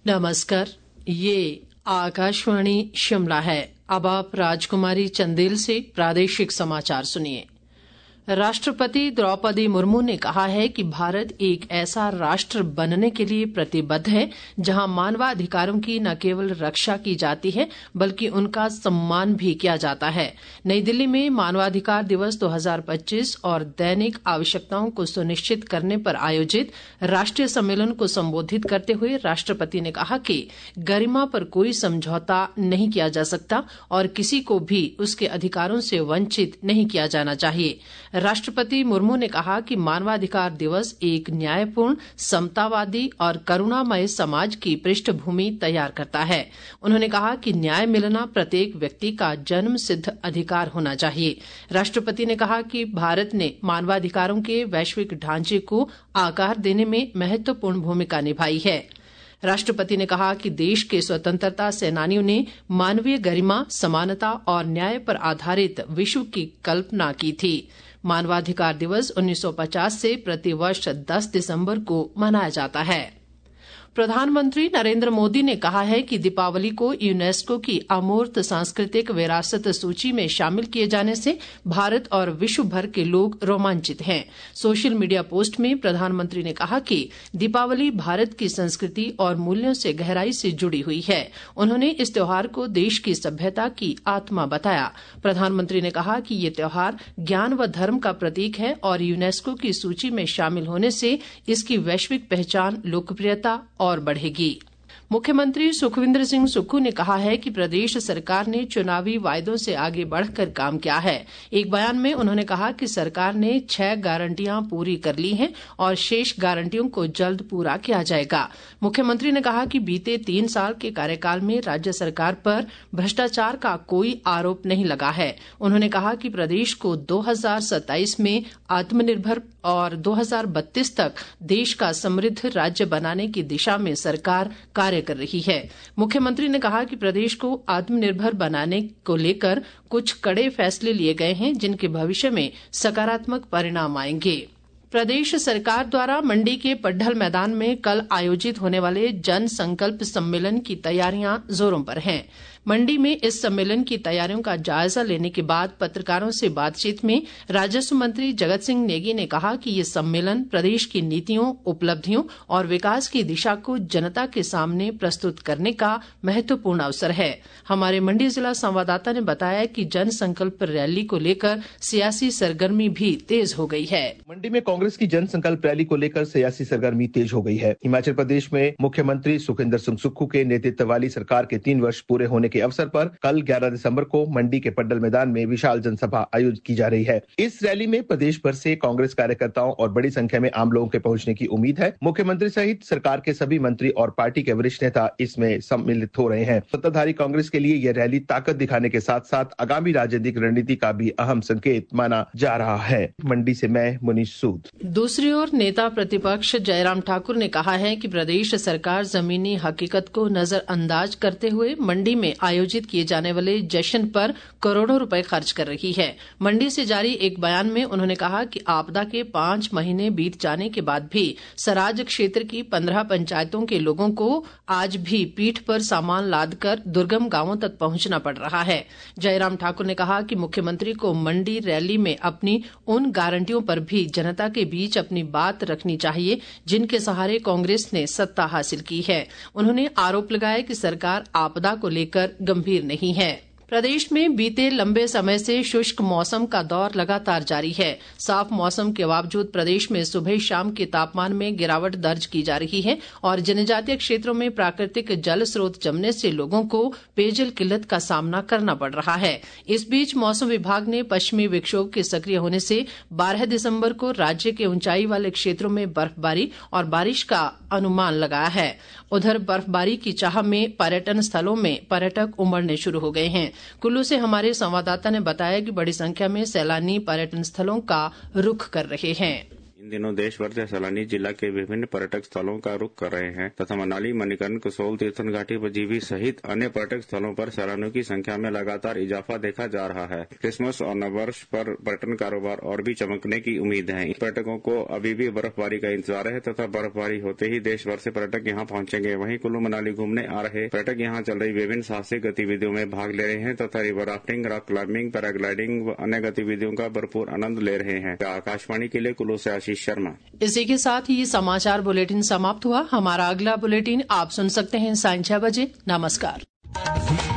नमस्कार, ये आकाशवाणी शिमला है। अब आप राजकुमारी चंदेल से प्रादेशिक समाचार सुनिए। राष्ट्रपति द्रौपदी मुर्मू ने कहा है कि भारत एक ऐसा राष्ट्र बनने के लिए प्रतिबद्ध है जहां मानवाधिकारों की न केवल रक्षा की जाती है बल्कि उनका सम्मान भी किया जाता है। नई दिल्ली में मानवाधिकार दिवस 2025 और दैनिक आवश्यकताओं को सुनिश्चित करने पर आयोजित राष्ट्रीय सम्मेलन को संबोधित करते हुए राष्ट्रपति ने कहा कि गरिमा पर कोई समझौता नहीं किया जा सकता और किसी को भी उसके अधिकारों से वंचित नहीं किया जाना चाहिए। राष्ट्रपति मुर्मू ने कहा कि मानवाधिकार दिवस एक न्यायपूर्ण, समतावादी और करुणामय समाज की पृष्ठभूमि तैयार करता है। उन्होंने कहा कि न्याय मिलना प्रत्येक व्यक्ति का जन्म सिद्ध अधिकार होना चाहिए। राष्ट्रपति ने कहा कि भारत ने मानवाधिकारों के वैश्विक ढांचे को आकार देने में महत्वपूर्ण भूमिका निभाई है। राष्ट्रपति ने कहा कि देश के स्वतंत्रता सेनानियों ने मानवीय गरिमा, समानता और न्याय पर आधारित विश्व की कल्पना की थी। मानवाधिकार दिवस 1950 से प्रतिवर्ष 10 दिसंबर को मनाया जाता है। प्रधानमंत्री नरेंद्र मोदी ने कहा है कि दीपावली को यूनेस्को की अमूर्त सांस्कृतिक विरासत सूची में शामिल किए जाने से भारत और विश्व भर के लोग रोमांचित हैं। सोशल मीडिया पोस्ट में प्रधानमंत्री ने कहा कि दीपावली भारत की संस्कृति और मूल्यों से गहराई से जुड़ी हुई है। उन्होंने इस त्योहार को देश की सभ्यता की आत्मा बताया। प्रधानमंत्री ने कहा कि ये त्योहार ज्ञान व धर्म का प्रतीक है और यूनेस्को की सूची में शामिल होने से इसकी वैश्विक पहचान, लोकप्रियता और बढ़ेगी। मुख्यमंत्री सुखविंदर सिंह सुक्खू ने कहा है कि प्रदेश सरकार ने चुनावी वायदों से आगे बढ़कर काम किया है। एक बयान में उन्होंने कहा कि सरकार ने 6 गारंटियां पूरी कर ली हैं और शेष गारंटियों को जल्द पूरा किया जाएगा। मुख्यमंत्री ने कहा कि बीते 3 साल के कार्यकाल में राज्य सरकार पर भ्रष्टाचार का कोई आरोप नहीं लगा है। उन्होंने कहा कि प्रदेश को 2027 में आत्मनिर्भर और 2032 तक देश का समृद्ध राज्य बनाने की दिशा में सरकार कार्य कर रही है। मुख्यमंत्री ने कहा कि प्रदेश को आत्मनिर्भर बनाने को लेकर कुछ कड़े फैसले लिए गए हैं जिनके भविष्य में सकारात्मक परिणाम आएंगे। प्रदेश सरकार द्वारा मंडी के पड्ढल मैदान में कल आयोजित होने वाले जन संकल्प सम्मेलन की तैयारियां जोरों पर हैं। मंडी में इस सम्मेलन की तैयारियों का जायजा लेने के बाद पत्रकारों से बातचीत में राजस्व मंत्री जगत सिंह नेगी ने कहा कि ये सम्मेलन प्रदेश की नीतियों, उपलब्धियों और विकास की दिशा को जनता के सामने प्रस्तुत करने का महत्वपूर्ण अवसर है। हमारे मंडी जिला संवाददाता ने बताया कि जन संकल्प रैली को लेकर सियासी सरगर्मी भी तेज हो गई है। मंडी में कांग्रेस की जन संकल्प रैली को लेकर सियासी सरगर्मी तेज हो गई है। हिमाचल प्रदेश में मुख्यमंत्री सुखविंदर सिंह सुक्खू के नेतृत्व वाली सरकार के 3 वर्ष पूरे होने के अवसर पर कल 11 दिसंबर को मंडी के पड्डल मैदान में विशाल जनसभा आयोजित की जा रही है। इस रैली में प्रदेश भर से कांग्रेस कार्यकर्ताओं और बड़ी संख्या में आम लोगों के पहुंचने की उम्मीद है। मुख्यमंत्री सहित सरकार के सभी मंत्री और पार्टी के वरिष्ठ नेता इसमें सम्मिलित हो रहे हैं। सत्ताधारी कांग्रेस के लिए यह रैली ताकत दिखाने के साथ साथ आगामी राजनीतिक रणनीति का भी अहम संकेत माना जा रहा है। मंडी से मैं मुनीश सूद। दूसरी ओर नेता प्रतिपक्ष जयराम ठाकुर ने कहा है कि प्रदेश सरकार जमीनी हकीकत को नजरअंदाज करते हुए मंडी में आयोजित किए जाने वाले जश्न पर करोड़ों रुपए खर्च कर रही है। मंडी से जारी एक बयान में उन्होंने कहा कि आपदा के 5 महीने बीत जाने के बाद भी सराज क्षेत्र की 15 पंचायतों के लोगों को आज भी पीठ पर सामान लादकर दुर्गम गांवों तक पहुंचना पड़ रहा है। जयराम ठाकुर ने कहा कि मुख्यमंत्री को मंडी रैली में अपनी उन गारंटियों पर भी जनता के बीच अपनी बात रखनी चाहिए जिनके सहारे कांग्रेस ने सत्ता हासिल की है। उन्होंने आरोप लगाया कि सरकार आपदा को लेकर गंभीर नहीं है। प्रदेश में बीते लंबे समय से शुष्क मौसम का दौर लगातार जारी है। साफ मौसम के बावजूद प्रदेश में सुबह शाम के तापमान में गिरावट दर्ज की जा रही है और जनजातीय क्षेत्रों में प्राकृतिक जल स्रोत जमने से लोगों को पेयजल किल्लत का सामना करना पड़ रहा है। इस बीच मौसम विभाग ने पश्चिमी विक्षोभ के सक्रिय होने से 12 दिसंबर को राज्य के ऊंचाई वाले क्षेत्रों में बर्फबारी और बारिश का अनुमान लगाया है। उधर बर्फबारी की चाह में पर्यटन स्थलों में पर्यटक उमड़ने शुरू हो गए हैं। कुल्लू से हमारे संवाददाता ने बताया कि बड़ी संख्या में सैलानी पर्यटन स्थलों का रुख कर रहे हैं। इन दिनों देश भर से सैलानी जिला के विभिन्न पर्यटक स्थलों का रुख कर रहे हैं तथा मनाली, मणिकर्ण, कसोल, तीर्थन घाटी, पजीवी सहित अन्य पर्यटक स्थलों पर सैलानियों की संख्या में लगातार इजाफा देखा जा रहा है। क्रिसमस और नववर्ष पर पर्यटन कारोबार और भी चमकने की उम्मीद है। पर्यटकों को अभी भी बर्फबारी का इंतजार है तथा बर्फबारी होते ही देश भर से पर्यटक यहाँ पहुंचेंगे। वहीं कुल्लू मनाली घूमने आ रहे पर्यटक यहाँ चल रही विभिन्न साहसिक गतिविधियों में भाग ले रहे हैं तथा river rafting, rock climbing, paragliding व अन्य गतिविधियों का भरपूर आनंद ले रहे हैं। आकाशवाणी के लिए कुल्लू से आशीष शर्मा। इसी के साथ ही समाचार बुलेटिन समाप्त हुआ। हमारा अगला बुलेटिन आप सुन सकते हैं 6:30 बजे। नमस्कार।